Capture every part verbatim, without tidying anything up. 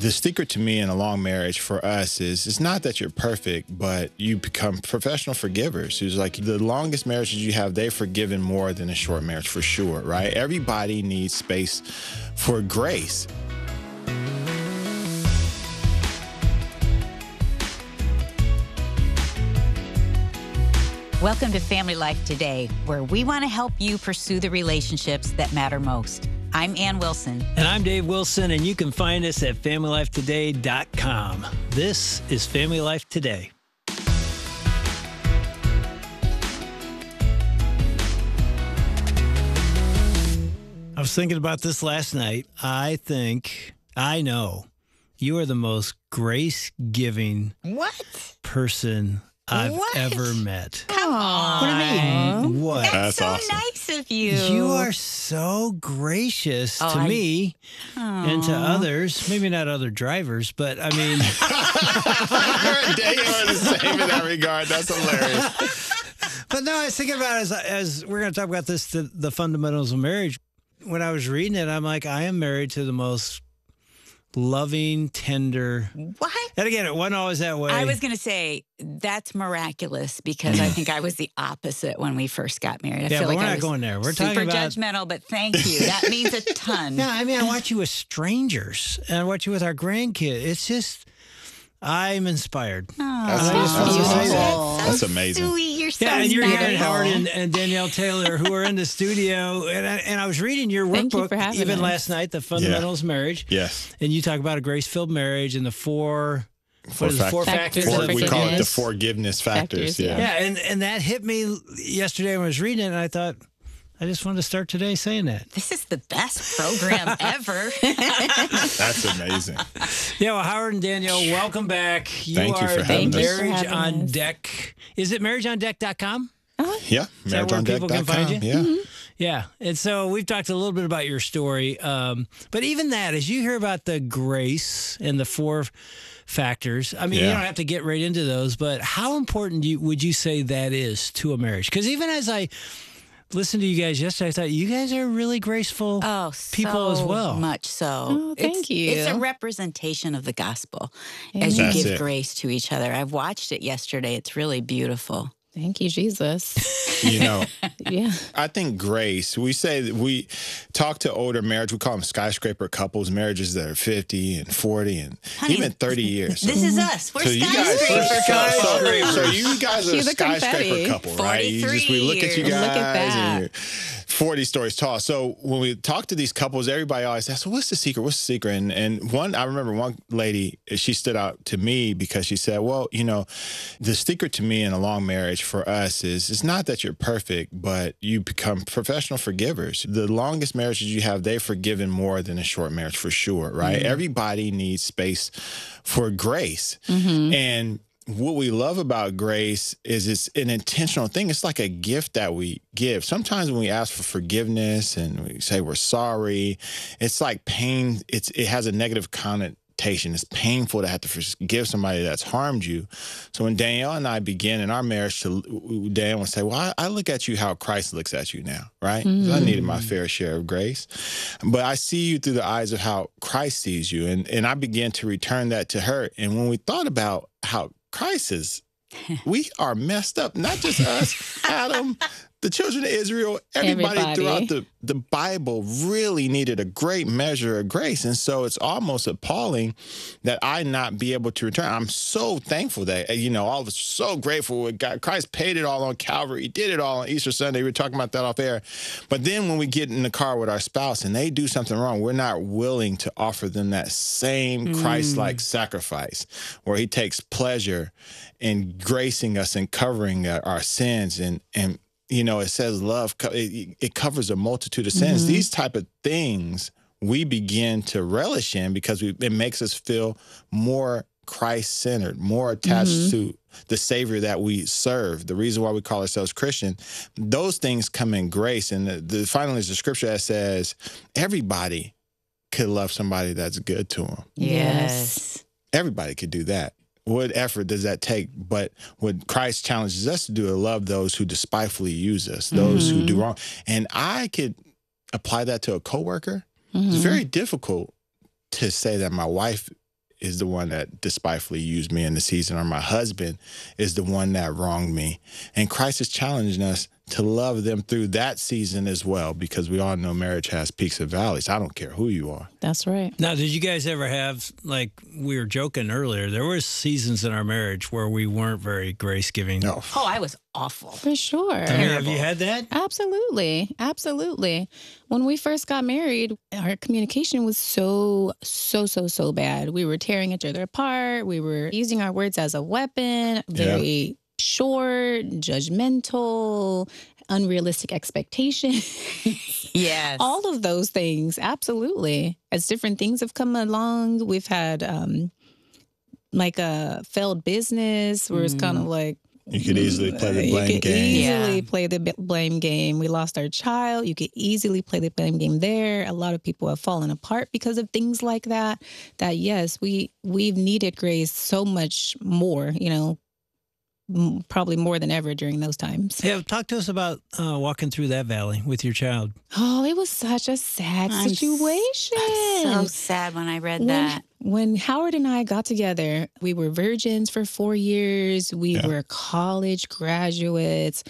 The secret to me in a long marriage for us is it's not that you're perfect, but you become professional forgivers. It's like the longest marriages you have, they've forgiven more than a short marriage for sure, right? Everybody needs space for grace. Welcome to Family Life Today, where we want to help you pursue the relationships that matter most. I'm Ann Wilson. And I'm Dave Wilson, and you can find us at family life today dot com. This is Family Life Today. I was thinking about this last night. I think, I know, you are the most grace-giving What? person I've What? ever met. Come on. What do you mean? What? That's, That's so awesome. nice of you. You are so gracious Oh, to I- me and to Aw. others. Maybe not other drivers, but I mean, Daniel are the same in that regard. That's hilarious. but no, I was thinking about it as, as we're going to talk about this, the, the fundamentals of marriage. When I was reading it, I'm like, I am married to the most loving, tender. What? And again, it wasn't always that way. I was going to say that's miraculous because I think I was the opposite when we first got married. I Yeah, feel but like we're I not was going there. We're super talking about- judgmental, but thank you. That means a ton. Yeah, I mean, I watch you with strangers and I watch you with our grandkid. It's just, I'm inspired. Oh, That's I just wanted to say that. so That's amazing. Sweet. You're so Yeah, and you're here, nice. and Howard and, and Danielle Taylor, who are in the studio. And I, and I was reading your Thank you workbook for having even us. last night, The Fundamentals of Marriage. Yes. And you talk about a grace-filled marriage and the four, Four what is it, four factors. factors. Four, of we call it the forgiveness. forgiveness factors. Factors, Yeah. Yeah, and, and that hit me yesterday when I was reading it, and I thought, I just wanted to start today saying that. This is the best program ever. That's amazing. Yeah, well, Howard and Danielle, welcome back. You Thank you are for the having us. Thank you for Marriage having on us. Deck. Is it marriage on deck dot com? Yeah. Is that where people can find you? Yeah. Yeah. And so we've talked a little bit about your story. Um, but even that, as you hear about the grace and the four factors, I mean, you Yeah. don't have to get right into those, but how important do you, would you say that is to a marriage? Because even as I listened to you guys yesterday, I thought you guys are really graceful Oh, people so as well. much so. Oh, thank it's, you. It's a representation of the gospel as you That's give it. grace to each other. I've watched it yesterday. It's really beautiful. Thank you, Jesus. You know, Yeah. I think grace, we say that we talk to older marriage, we call them skyscraper couples, marriages that are fifty and forty and Honey, even thirty years. This is us. We're So you guys, skyscraper so, couples. so, so you guys are Cue a the skyscraper confetti. couple, right? You just, we look at you forty-three guys years. Look at that. and you're forty stories tall. So when we talk to these couples, everybody always asks, so what's the secret? What's the secret? And, and one, I remember one lady, she stood out to me because she said, well, you know, the secret to me in a long marriage for us is it's not that you're perfect, but you become professional forgivers. The longest marriages you have, they've forgiven more than a short marriage for sure, right? Mm-hmm. Everybody needs space for grace. Mm-hmm. And what we love about grace is it's an intentional thing. It's like a gift that we give. Sometimes when we ask for forgiveness and we say we're sorry, it's like pain. It's it has a negative connotation. It's painful to have to forgive somebody that's harmed you. So when Danielle and I begin in our marriage, to Danielle would say, well, I, I look at you how Christ looks at you now, right? 'Cause I needed my fair share of grace. But I see you through the eyes of how Christ sees you. And, and I began to return that to her. And when we thought about how Christ is, we are messed up, not just us, Adam, the children of Israel, everybody, Everybody. throughout the, the Bible really needed a great measure of grace. And so it's almost appalling that I not be able to return. I'm so thankful that, you know, all of us are so grateful with God. Christ paid it all on Calvary. He did it all on Easter Sunday. We were talking about that off air. But then when we get in the car with our spouse and they do something wrong, we're not willing to offer them that same Christ-like sacrifice where he takes pleasure in gracing us and covering uh, our sins. And, and, you know, it says love, co- it, it covers a multitude of sins. These type of things we begin to relish in because we, it makes us feel more Christ-centered, more attached to the Savior that we serve. The reason why we call ourselves Christian, those things come in grace. And the, the finally is the scripture that says everybody could love somebody that's good to them. Yes. Everybody could do that. What effort does that take? But what Christ challenges us to do is love those who despitefully use us, those who do wrong. And I could apply that to a coworker. It's very difficult to say that my wife is the one that despitefully used me in the season, or my husband is the one that wronged me. And Christ is challenging us to love them through that season as well, because we all know marriage has peaks and valleys. I don't care who you are. That's right. Now, did you guys ever have, like we were joking earlier, there were seasons in our marriage where we weren't very grace-giving? No. Oh, I was awful. For sure. I mean, have you had that? Absolutely. Absolutely. When we first got married, our communication was so, so, so, so bad. We were tearing each other apart. We were using our words as a weapon, very yeah. short, judgmental, unrealistic expectations. Yes. All of those things. Absolutely. As different things have come along, we've had um, like a failed business where mm. it's kind of like, you could easily play the blame you could game. easily Yeah. play the b- blame game. We lost our child. You could easily play the blame game there. A lot of people have fallen apart because of things like that. That yes, we we've needed grace so much more. You know, m- probably more than ever during those times. Yeah, talk to us about uh, walking through that valley with your child. Oh, it was such a sad I'm s- situation. So sad when I read when, that. when Howard and I got together, we were virgins for four years. We Yeah. were college graduates,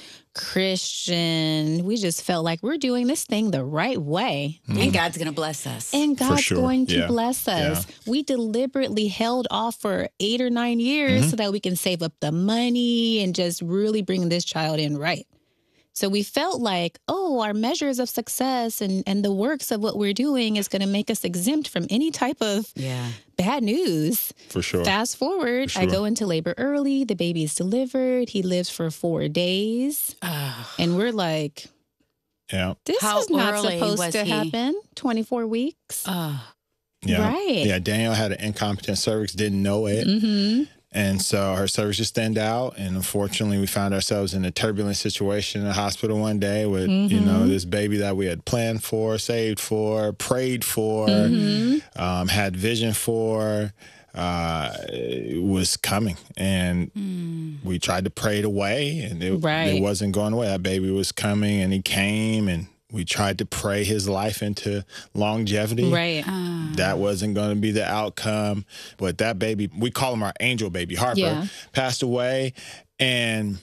Christian. We just felt like we're doing this thing the right way. And God's going to bless us. And God's sure. going to Yeah. bless us. We deliberately held off for eight or nine years Mhm. so that we can save up the money and just really bring this child in right. So we felt like, oh, our measures of success and, and the works of what we're doing is going to make us exempt from any type of yeah. bad news. For sure. Fast forward, For I sure. go into labor early. The baby is delivered. He lives for four days. Oh. And we're like, Yeah. this How is not early supposed was to he? happen. twenty-four weeks. Oh. Yeah. Right. Yeah. Danielle had an incompetent cervix, didn't know it. Mm-hmm. And so her cervix just thinned out. And unfortunately, we found ourselves in a turbulent situation in the hospital one day with, Mm-hmm. you know, this baby that we had planned for, saved for, prayed for, Mm-hmm. um, had vision for, uh, it was coming. And Mm. we tried to pray it away, and it, Right. it wasn't going away. That baby was coming, and he came, and we tried to pray his life into longevity. Right. Oh. That wasn't going to be the outcome. But that baby, we call him our angel baby, Harper, Yeah. passed away and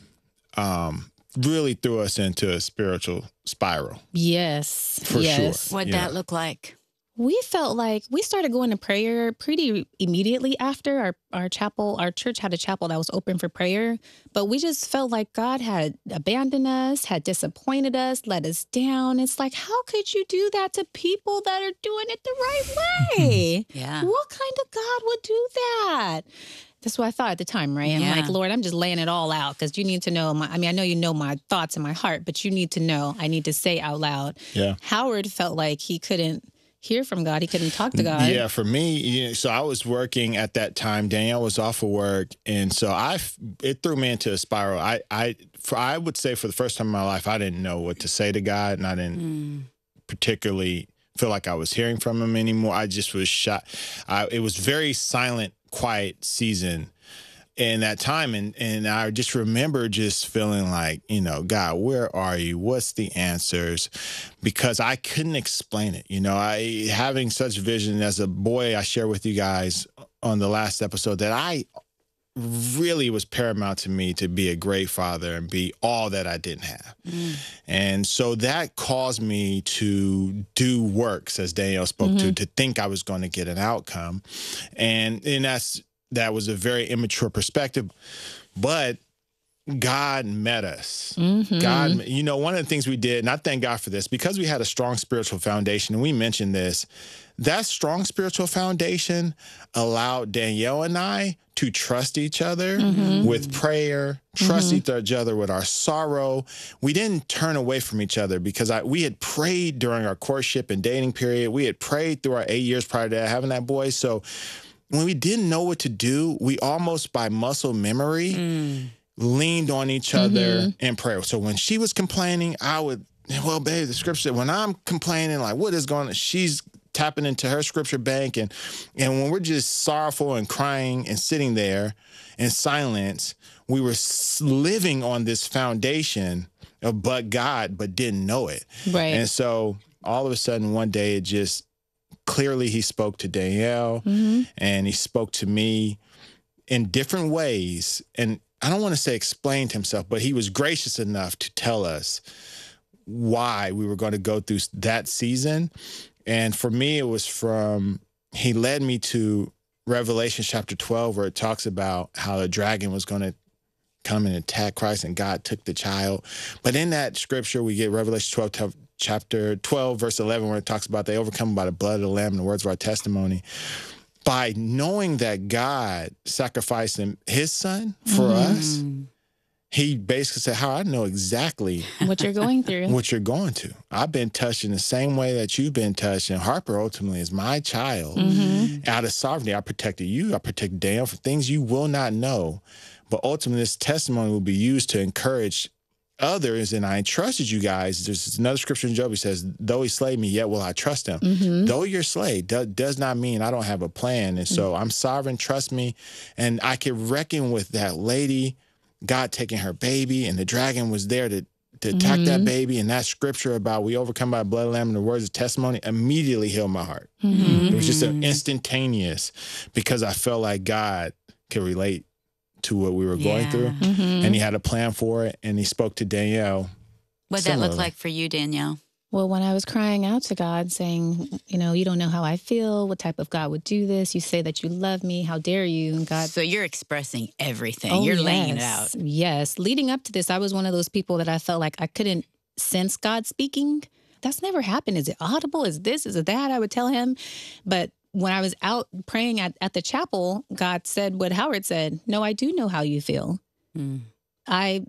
um, really threw us into a spiritual spiral. Yes. For yes. sure. What'd Yeah. that look like? We felt like we started going to prayer pretty immediately after our, our chapel. Our church had a chapel that was open for prayer, but we just felt like God had abandoned us, had disappointed us, let us down. It's like, how could you do that to people that are doing it the right way? Yeah. What kind of God would do that? That's what I thought at the time, right? I'm Yeah. like, Lord, I'm just laying it all out because you need to know my, I mean, I know you know my thoughts in my heart, but you need to know, I need to say out loud. Yeah. Howard felt like he couldn't hear from God. He couldn't talk to God. Yeah, for me, you know, so I was working at that time. Danielle was off of work, and so I f- it threw me into a spiral. I I for, I would say for the first time in my life, I didn't know what to say to God, and I didn't Mm. particularly feel like I was hearing from Him anymore. I just was shot. I, it was very silent, quiet season in that time, and and I just remember just feeling like, you know, God, where are you? What's the answers? Because I couldn't explain it. You know, I having such vision as a boy, I share with you guys on the last episode that I really was paramount to me to be a great father and be all that I didn't have. Mm. And so that caused me to do works, as Danielle spoke to, to think I was going to get an outcome. And, and that's, that was a very immature perspective, but God met us. Mhm. God, you know, one of the things we did, and I thank God for this, because we had a strong spiritual foundation, and we mentioned this, that strong spiritual foundation allowed Danielle and I to trust each other with prayer, trust each other with our sorrow. We didn't turn away from each other because I, we had prayed during our courtship and dating period. We had prayed through our eight years prior to having that boy. So when we didn't know what to do, we almost by muscle memory Mm. leaned on each other in prayer. So when she was complaining, I would, well, babe, the scripture said, when I'm complaining, like, what is going on? She's tapping into her scripture bank. And, and when we're just sorrowful and crying and sitting there in silence, we were s- living on this foundation of but God, but didn't know it. Right. And so all of a sudden, one day, it just clearly he spoke to Danielle Mm-hmm. and he spoke to me in different ways. And I don't want to say explained himself, but he was gracious enough to tell us why we were going to go through that season. And for me, it was from, he led me to Revelation chapter twelve, where it talks about how the dragon was going to come and attack Christ and God took the child. But in that scripture, we get Revelation twelve, chapter twelve, verse eleven, where it talks about they overcome by the blood of the Lamb and the words of our testimony. By knowing that God sacrificed him, his son for Mm-hmm. us, he basically said, how I know exactly What you're going through. what you're going to. I've been touched in the same way that you've been touched. And Harper ultimately is my child. Mm-hmm. Out of sovereignty, I protected you. I protected Daniel from things you will not know. But ultimately, this testimony will be used to encourage others. And I entrusted you guys. There's another scripture in Job. He says, though he slay me, yet will I trust him. Mm-hmm. Though you're slayed, do, does not mean I don't have a plan. And so I'm sovereign, trust me. And I can reckon with that lady, God taking her baby, and the dragon was there to, to attack Mm-hmm. that baby. And that scripture about we overcome by the blood of the Lamb and the words of testimony immediately healed my heart. Mm-hmm. It was just an instantaneous, because I felt like God could relate to what we were going Yeah. through. Mm-hmm. And he had a plan for it. And he spoke to Danielle. What'd that look Similarly. like for you, Danielle? Well, when I was crying out to God saying, you know, you don't know how I feel, what type of God would do this? You say that you love me. How dare you? And God, So you're expressing everything. oh, you're yes. laying it out. Yes. Leading up to this, I was one of those people that I felt like I couldn't sense God speaking. That's never happened. Is it audible? Is this? Is it that? I would tell him. But when I was out praying at, at the chapel, God said what Howard said. No, I do know how you feel. Mm. I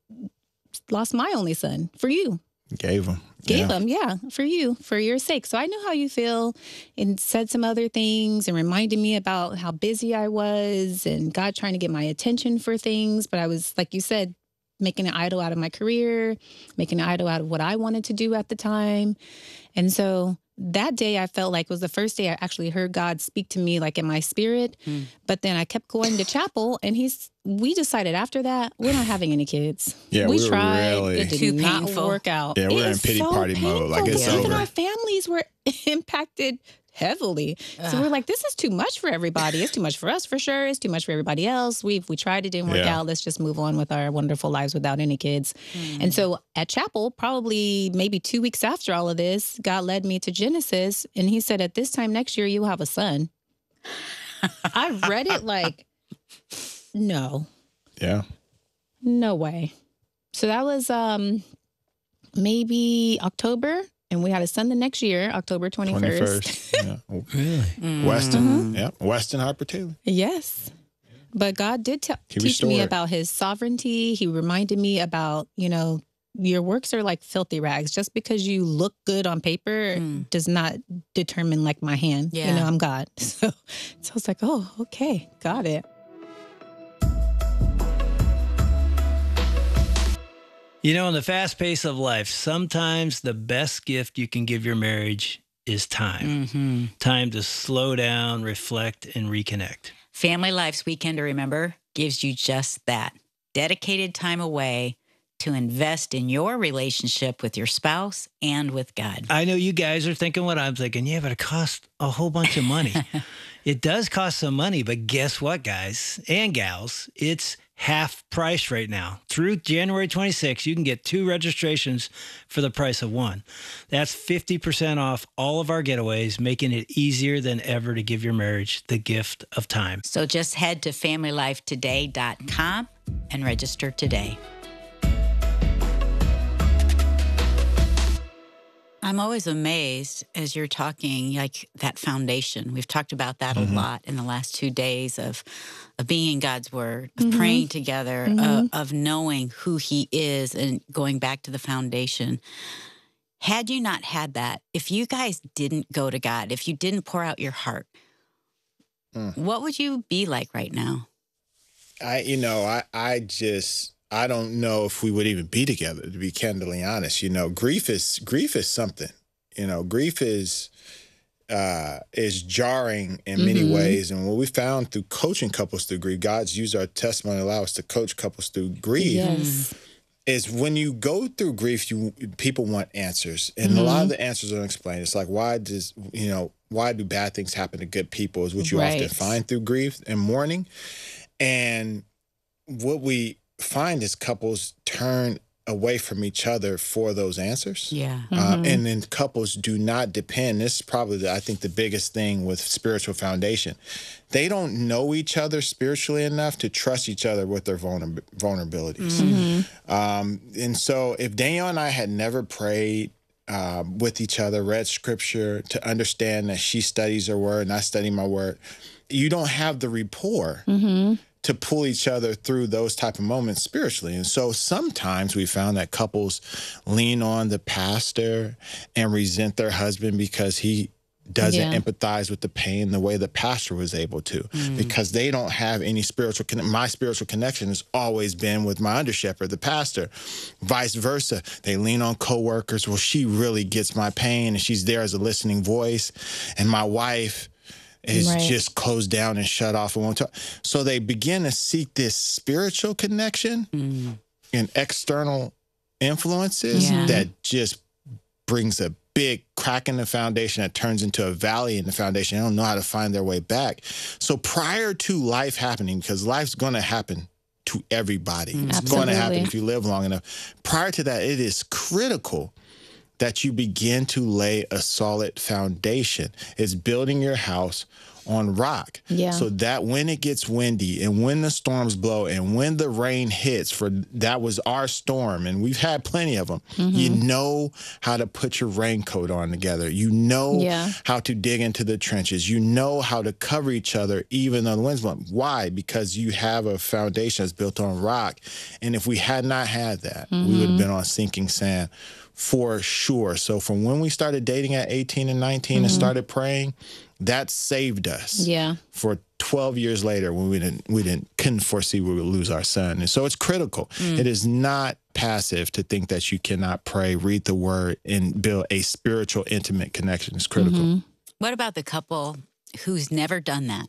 lost my only son for you. Gave him. Gave Yeah. him, yeah, for you, for your sake. So I know how you feel, and said some other things and reminded me about how busy I was and God trying to get my attention for things. But I was, like you said, making an idol out of my career, making an idol out of what I wanted to do at the time. And so that day I felt like was the first day I actually heard God speak to me like in my spirit. Mm. But then I kept going to chapel, and he's, we decided after that, we're not having any kids. Yeah, we we were tried. really- It did Too not painful. work out. Yeah, we're It in is pity so party mode. Like, painful. it's Even over. our families were impacted heavily. So Ugh. we're like, this is too much for everybody. It's too much for us for sure. It's too much for everybody else. We've we tried, it didn't work Yeah. out. Let's just move on with our wonderful lives without any kids. And so at chapel, probably maybe two weeks after all of this, God led me to Genesis, and he said, at this time next year, you'll have a son. I read it like, no, Yeah. no way. So that was um maybe October, and we had a son the next year, October twenty-first. twenty-first. Yeah. Really? Mm. Weston. Yeah. Weston Harper Taylor. Yes. But God did te- He teach me restored. about his sovereignty. He reminded me about, you know, your works are like filthy rags. Just because you look good on paper Mm. does not determine like my hand. Yeah. You know, I'm God. So, so I was like, oh, okay, got it. You know, in the fast pace of life, sometimes the best gift you can give your marriage is time. Mm-hmm. Time to slow down, reflect, and reconnect. Family Life's Weekend to Remember gives you just that. Dedicated time away to invest in your relationship with your spouse and with God. I know you guys are thinking what I'm thinking. Yeah, but it costs a whole bunch of money. It does cost some money, but guess what, guys and gals? It's half price right now. Through January twenty-sixth, you can get two registrations for the price of one. That's fifty percent off all of our getaways, making it easier than ever to give your marriage the gift of time. So just head to family life today dot com and register today. I'm always amazed as you're talking, like that foundation. We've talked about that Mm-hmm. a lot in the last two days of, of being in God's Word, of Mhm. praying together, Mhm. uh, of knowing who He is and going back to the foundation. Had you not had that, if you guys didn't go to God, if you didn't pour out your heart, Mm. what would you be like right now? I, you know, I, I just, I don't know if we would even be together, to be candidly honest. You know, grief is, grief is something, you know, grief is, uh, is jarring in many Mhm. ways. And what we found through coaching couples through grief, God's used our testimony to allow us to coach couples through grief. Yes. is when you go through grief, you people want answers, and mm-hmm. a lot of the answers are unexplained. It's like, why does you know why do bad things happen to good people? Is what you right. often find through grief and mourning, and what we find is couples turn away from each other for those answers. Yeah. Uh, mm-hmm. And then couples do not depend. This is probably, the, I think, the biggest thing with spiritual foundation. They don't know each other spiritually enough to trust each other with their vulner- vulnerabilities. Mm-hmm. Um, and so if Danielle and I had never prayed uh, with each other, read scripture to understand that she studies her word and I study my word, you don't have the rapport mm-hmm. to pull each other through those type of moments spiritually. And so sometimes we found that couples lean on the pastor and resent their husband because he doesn't yeah. empathize with the pain the way the pastor was able to, mm. because they don't have any spiritual connection. My spiritual connection has always been with my under shepherd, the pastor. Vice versa. They lean on coworkers. Well, she really gets my pain and she's there as a listening voice. And my wife is right. just closed down and shut off and won't talk. So they begin to seek this spiritual connection mm. in external influences yeah. that just brings a big crack in the foundation that turns into a valley in the foundation. They don't know how to find their way back. So prior to life happening, because life's going to happen to everybody. Mm. It's Absolutely. going to happen if you live long enough. Prior to that, it is critical that you begin to lay a solid foundation. It's building your house on rock. Yeah. So that when it gets windy and when the storms blow and when the rain hits, for that was our storm and we've had plenty of them, mm-hmm. you know how to put your raincoat on together. You know yeah. how to dig into the trenches. You know how to cover each other even though the wind's blowing. Why? Because you have a foundation that's built on rock. And if we had not had that, mm-hmm. we would have been on sinking sand. For sure. So from when we started dating at eighteen and nineteen mm-hmm. and started praying, that saved us. Yeah. For twelve years later, when we didn't, we didn't, couldn't foresee we would lose our son. And so it's critical. Mm. It is not passive to think that you cannot pray, read the word, and build a spiritual, intimate connection. It's critical. Mm-hmm. What about the couple who's never done that?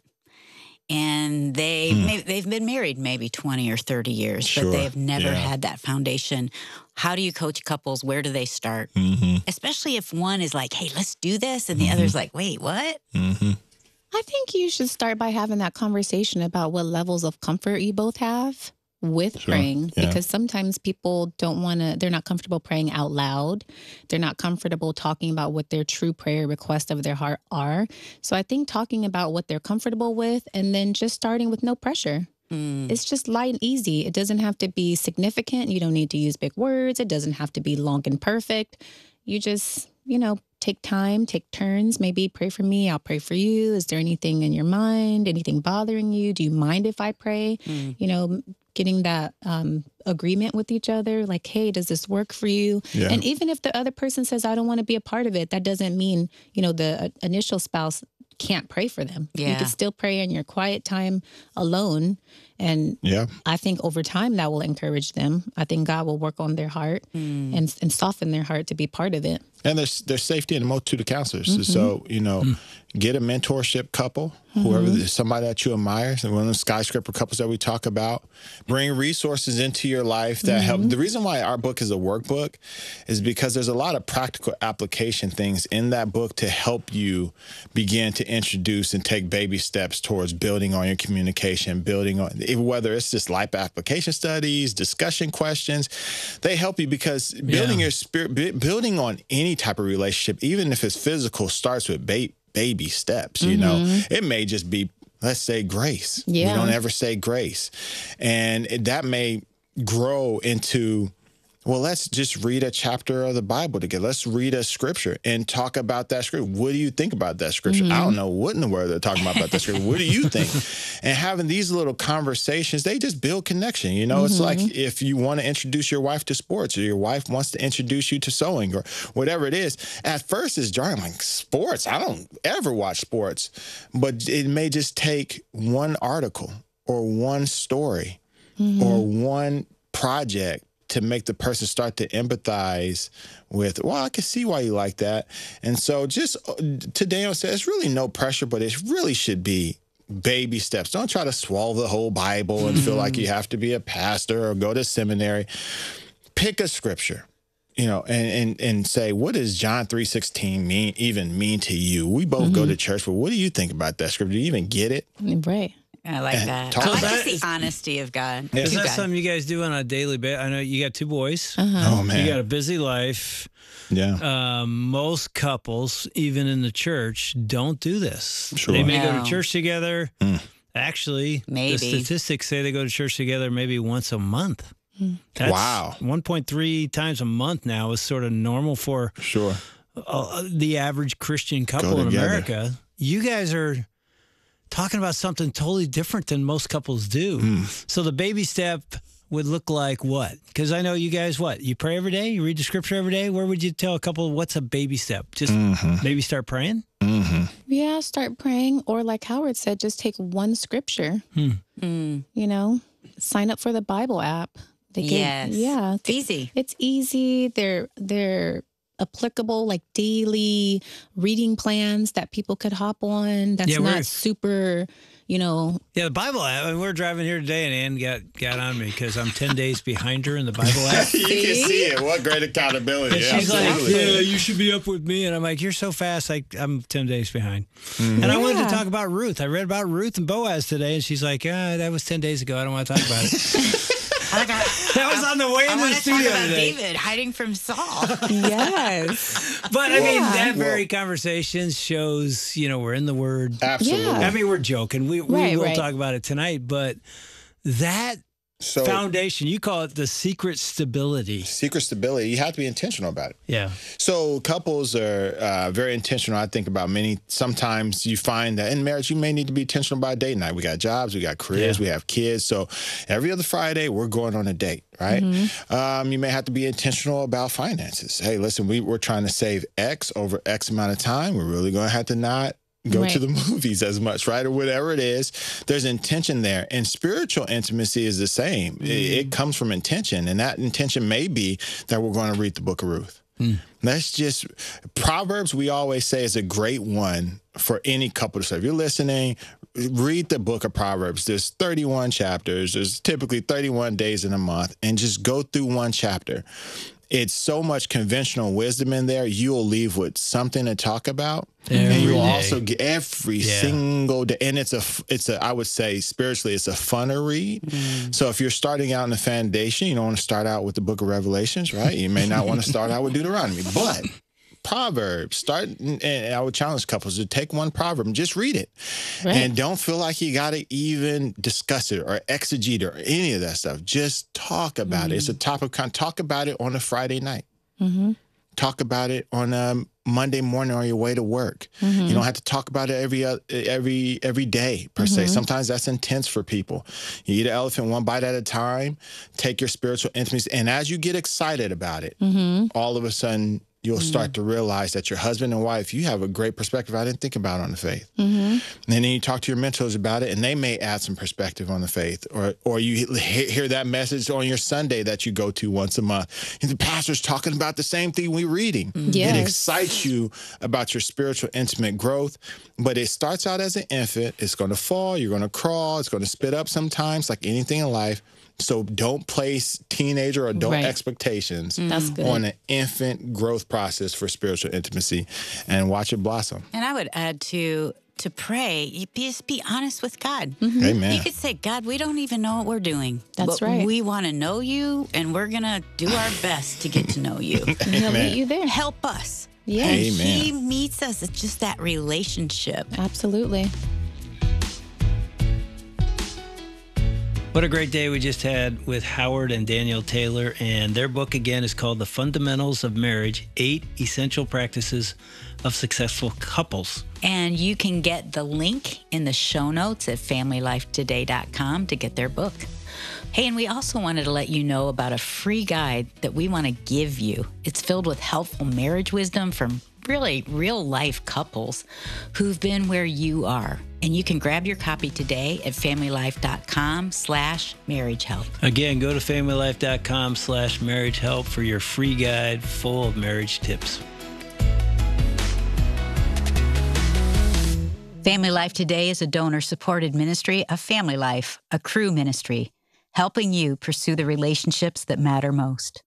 And they hmm. maybe, they've been married maybe twenty or thirty years, sure. but they've never yeah. had that foundation. How do you coach couples? Where do they start? Mm-hmm. Especially if one is like, hey, let's do this. And the mm-hmm. other's like, wait, what? Mm-hmm. I think you should start by having that conversation about what levels of comfort you both have with sure. praying, yeah. because sometimes people don't want to, they're not comfortable praying out loud. They're not comfortable talking about what their true prayer requests of their heart are. So I think talking about what they're comfortable with and then just starting with no pressure. Mm. It's just light and easy. It doesn't have to be significant. You don't need to use big words. It doesn't have to be long and perfect. You just, you know, take time, take turns, maybe pray for me, I'll pray for you. Is there anything in your mind, anything bothering you? Do you mind if I pray? Mm. You know, getting that um, agreement with each other, like, hey, does this work for you? Yeah. And even if the other person says, I don't want to be a part of it, that doesn't mean, you know, the uh, initial spouse can't pray for them. Yeah. You can still pray in your quiet time alone. And yeah. I think over time that will encourage them. I think God will work on their heart mm. and, and soften their heart to be part of it. And there's there's safety in the multitude of counselors. Mm-hmm. So, you know, mm. get a mentorship couple, mm-hmm. whoever, somebody that you admire, one of the skyscraper couples that we talk about. Bring resources into your life that mm-hmm. help. The reason why our book is a workbook is because there's a lot of practical application things in that book to help you begin to introduce and take baby steps towards building on your communication, building on, whether it's just life application studies, discussion questions. They help you because building yeah. your spirit, building on any type of relationship, even if it's physical, starts with ba- baby steps. You mm-hmm. know, it may just be, let's say, grace. Yeah. We don't ever say grace. And that may grow into, well, let's just read a chapter of the Bible together. Let's read a scripture and talk about that scripture. What do you think about that scripture? Mm-hmm. I don't know what in the world they're talking about, about that scripture. What do you think? And having these little conversations, they just build connection. You know, mm-hmm. it's like if you want to introduce your wife to sports or your wife wants to introduce you to sewing or whatever it is. At first it's jarring, like sports. I don't ever watch sports, but it may just take one article or one story mm-hmm. or one project to make the person start to empathize with, well, I can see why you like that. And so just to Daniel said, it's really no pressure, but it really should be baby steps. Don't try to swallow the whole Bible and feel like you have to be a pastor or go to seminary. pick a scripture, you know, and, and, and say, what does John three sixteen mean, even mean to you? We both mm-hmm. go to church, but what do you think about that scripture? Do you even get it? Right. I like and that. I like that. Just the honesty of God. Yeah. Is that God. something you guys do on a daily basis? I know you got two boys. Uh-huh. Oh, man. You got a busy life. Yeah. Um, most couples, even in the church, don't do this. Sure. They may no. go to church together. Mm. Actually, maybe. the statistics say they go to church together maybe once a month. Mm. That's wow. one point three times a month now is sort of normal for sure uh, the average Christian couple in America. You guys are talking about something totally different than most couples do. Mm. So the baby step would look like what? Because I know you guys, what? You pray every day? You read the scripture every day? Where would you tell a couple what's a baby step? Just mm-hmm. maybe start praying? Mm-hmm. Yeah, start praying. Or like Howard said, just take one scripture. Hmm. Mm. You know, sign up for the Bible app. They yes. Get, yeah. It's easy. It's easy. They're, they're applicable, like daily reading plans that people could hop on. That's yeah, not super... You know, yeah, the Bible app. I mean, we're driving here today, and Ann got, got on me because I'm ten days behind her in the Bible app. You can see it. What great accountability. And she's Absolutely. like, yeah, you should be up with me. And I'm like, you're so fast. I, I'm ten days behind. Mm-hmm. And I wanted yeah. to talk about Ruth. I read about Ruth and Boaz today, and she's like, ah, that was ten days ago. I don't want to talk about it. I got, that was on the way I, in I the studio talk about today. David hiding from Saul. Yes. But, yeah. I mean, that very conversation shows, you know, we're in the Word. Absolutely. Yeah. I mean, we're joking. We, we right, will right. talk about it tonight, but that so, foundation, you call it the secret stability. Secret stability. You have to be intentional about it. Yeah. So couples are uh, very intentional. I think about many. Sometimes you find that in marriage, you may need to be intentional about date night. We got jobs, we got careers, yeah. we have kids. So every other Friday, we're going on a date, right? Mm-hmm. Um, you may have to be intentional about finances. Hey, listen, we, we're trying to save X over X amount of time. We're really going to have to not go right. to the movies as much, right? Or whatever it is. There's intention there. And spiritual intimacy is the same. Mm. It, it comes from intention. And that intention may be that we're going to read the book of Ruth. Mm. Let's just, Proverbs, we always say, is a great one for any couple to say. If you're listening, read the book of Proverbs. There's thirty-one chapters. There's typically thirty-one days in a month. And just go through one chapter. It's so much conventional wisdom in there. You'll leave with something to talk about. Every and you'll day. also get every yeah. single day. And it's a, it's a, I would say spiritually, it's a funner read. Mm. So if you're starting out in the foundation, you don't want to start out with the book of Revelations, right? You may not want to start out with Deuteronomy, but Proverbs, start, and I would challenge couples to take one proverb and just read it. Right. And don't feel like you got to even discuss it or exegete it or any of that stuff. Just talk about mm-hmm. it. It's a topic. Talk about it on a Friday night. Mm-hmm. Talk about it on a Monday morning on your way to work. Mm-hmm. You don't have to talk about it every uh, every every day, per mm-hmm. se. Sometimes that's intense for people. You eat an elephant one bite at a time. Take your spiritual intimacy. And as you get excited about it, mm-hmm. all of a sudden, you'll mm-hmm. start to realize that your husband and wife, you have a great perspective I didn't think about on the faith. Mm-hmm. And then you talk to your mentors about it, and they may add some perspective on the faith. Or or you hear that message on your Sunday that you go to once a month. And the pastor's talking about the same thing we're reading. Mm-hmm. Yes. It excites you about your spiritual, intimate growth. But it starts out as an infant. It's going to fall. You're going to crawl. It's going to spit up sometimes, like anything in life. So don't place teenager or adult right. expectations mm-hmm. on an infant growth process for spiritual intimacy, and watch it blossom. And I would add to to pray, you just be honest with God. Mm-hmm. Amen. You could say, God, we don't even know what we're doing. That's but right. We want to know you, and we're going to do our best to get to know you. And he'll meet you there. Help us. Yeah. Amen. He meets us. It's just that relationship. Absolutely. What a great day we just had with Howard and Danielle Taylor. And their book, again, is called The Fundamentals of Marriage, Eight Essential Practices of Successful Couples. And you can get the link in the show notes at family life today dot com to get their book. Hey, and we also wanted to let you know about a free guide that we want to give you. It's filled with helpful marriage wisdom from really real-life couples who've been where you are. And you can grab your copy today at family life dot com slash marriage help. Again, go to family life dot com slash marriage help for your free guide full of marriage tips. Family Life Today is a donor-supported ministry of Family Life, a Cru ministry, helping you pursue the relationships that matter most.